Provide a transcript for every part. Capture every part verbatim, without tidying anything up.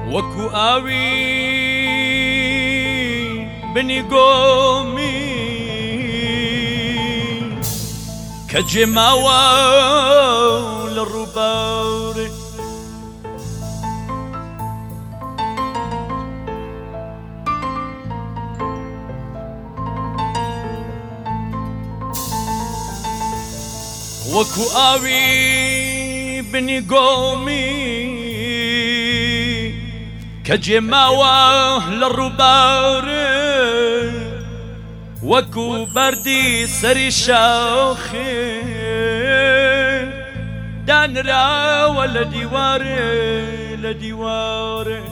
وەکو ئاوی بنی گۆمی کە جێماوە لە ڕووبارێ وەکو ئاوی بنی گۆمی کە جێماوە لە ڕووبارێ وەکو بەردی سەری شاخێ دانراوە لە دیوارێ لە دیوارێ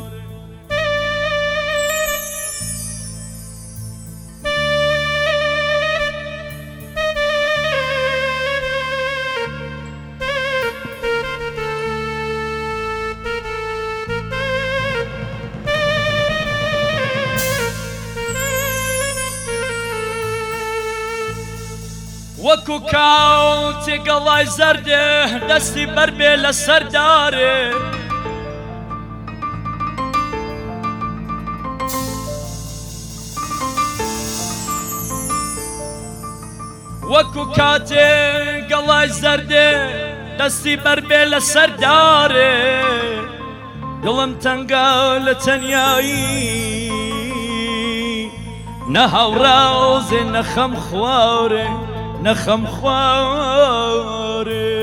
وەکو کاوتێ گەڵای زەردێ دەستی بەربێ لە سەردارێ وەکو کاتێ گەڵای زەردێ دەستی بەربێ لە سەردارێ دڵم تەنگە لە تەنیایی نە هاوڕازێ نە خەم خوارێ نەخەم خوارێ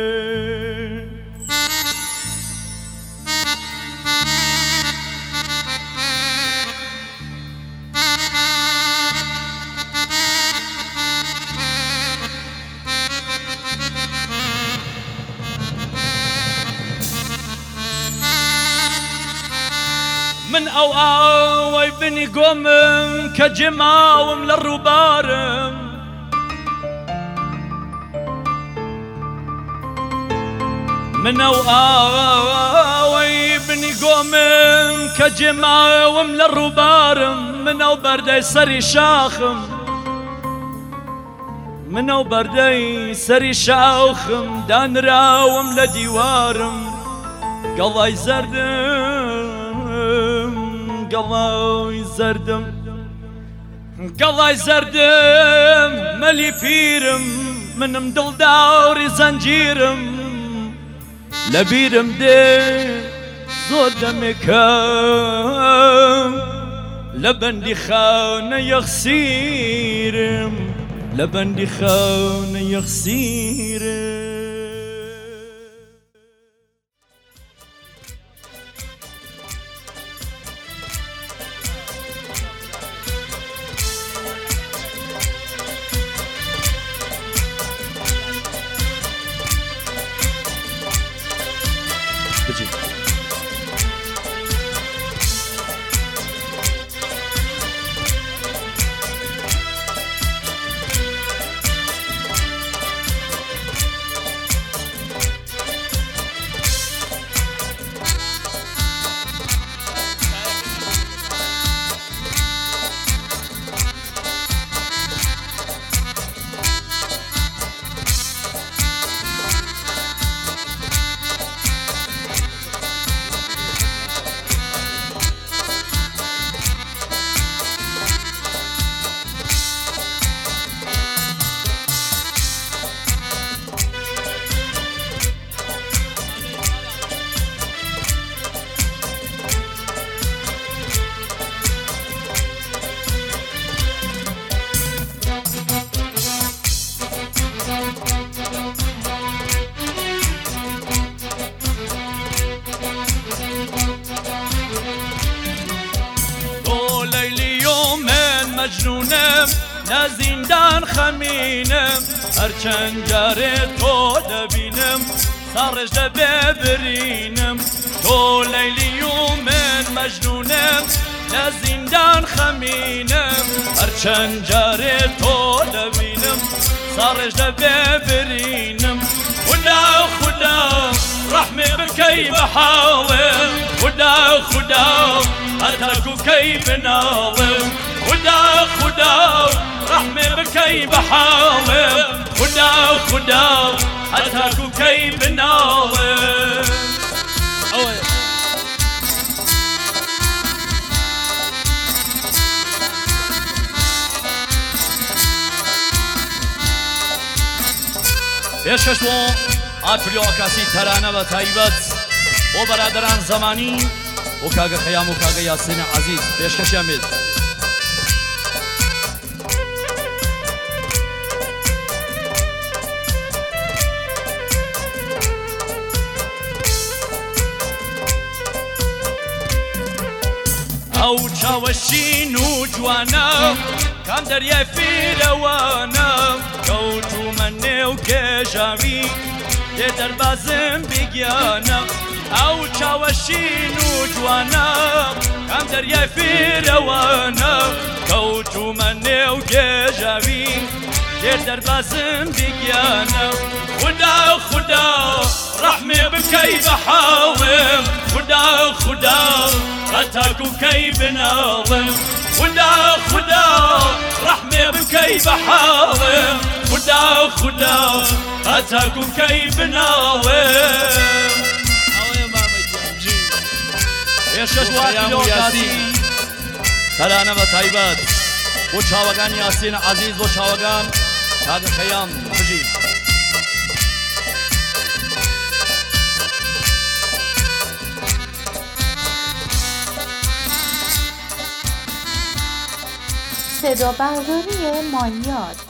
من ئەو ئاوەی بنی گۆمم کە جێماوم لە ڕووبارم من ئەو ئاوەی بنی گۆمم کە جێماوم لە ڕووبارم من ئەو بەردەی سەری شاخم من ئەو بەردەی سەری شاخم دانراوم لە دیوارم گەڵای زەردم گەڵای زەردم گەڵای زەردم مەلی پیرم منم دڵداوری زەنجیرم لەبیرم دێ زۆر دەمێکم لە بەندی خانە یەخسیرم لە بەندی خانە یەخسیرم مجنونم نزیندان خەمینم هەرچەند جارێ تۆ دەبینم ساڕێژ دەبێبرینم تۆ لەیلی و من مەجنونم نزیندان خەمینم هەرچەند جارێ تۆ دەبینم ساڕێژ دەبێبرینم خدا خدا ڕەحمێ بکەی بە حاڵم خدا خدا هەتاکو کەی بناڵم خدا خدا ڕەحمێ بکەی بە حاڵم خدا خدا هەتاکو کەی بناڵم پێشکەش بۆ ئاتوریۆ ئاکاسی تەرانە بە تایبەت بۆ بەرادەران زەمانی بۆ کاگە خەیام و کاگە یاسین عەزیز پێشکەشیان بێت. ئەو چاوەشین و جوانە کام دەریای فیرەوانە کەوتومە نێو کێژاوی لێ دەربازم بگیانە. ئەو چاوەشین و جوانە کام دەریای فیرەوانە کەوتومە نێو کێژاوی لێ دەربازم بگیانە. خدا خدا ڕەحمێ بکەی بە حاڵم خدا خدا هەتاکو کەی بناڵم خدا خدا ڕەحمێ بکەی بە حاڵم خدا خدا هەتاکو کەی بناڵم. پێشکەش بۆ ئاتوریۆ ئاکاسی تەرانە بە تایبەت بۆ چاوەکان یاسین عەزیز بۆ چاوەکان کاگە خەیام بژی. صدا برداری مانیات